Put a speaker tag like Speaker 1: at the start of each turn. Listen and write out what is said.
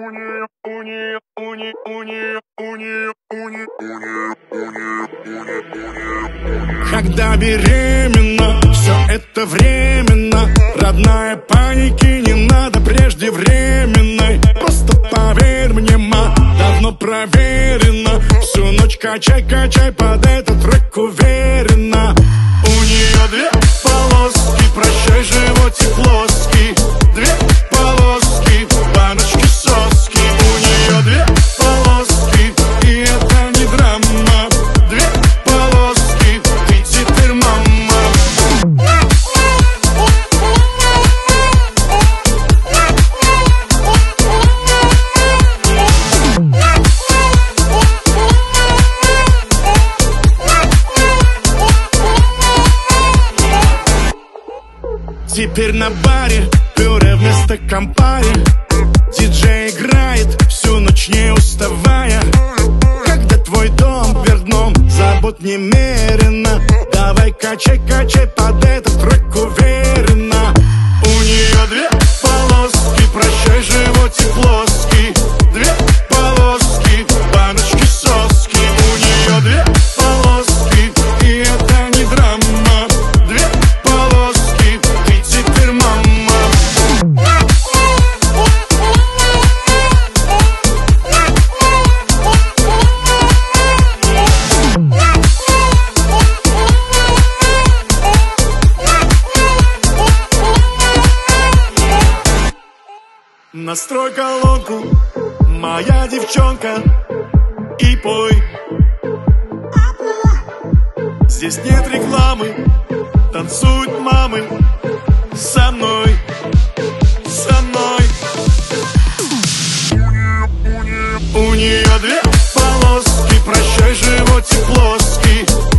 Speaker 1: Когда беременна, все это временно. Родная, паники не надо преждевременной. Просто поверь мне, ма, давно проверено. Всю ночь качай, качай под этот трек уверенно. У нее две полоски, прощай, животик плоский. Две полоски, баночки соски. У нее две полоски, и это не драма. Две полоски, ты теперь мама. Теперь на баре пюре вместо компари. Диджей играет всю ночь не уставая. Когда твой дом вверх дном, забот немерено. Давай качай, качай под этот трек уверенно. У нее две полоски, прощай, животик плоский. Две полоски, баночки соски. У нее две полоски, и это не драма. Две полоски, ты теперь мама. Настрой колонку, моя девчонка, и пой. Здесь нет рекламы, танцуют мамы. Со мной, со мной. У нее две полоски, прощай, животик плоский.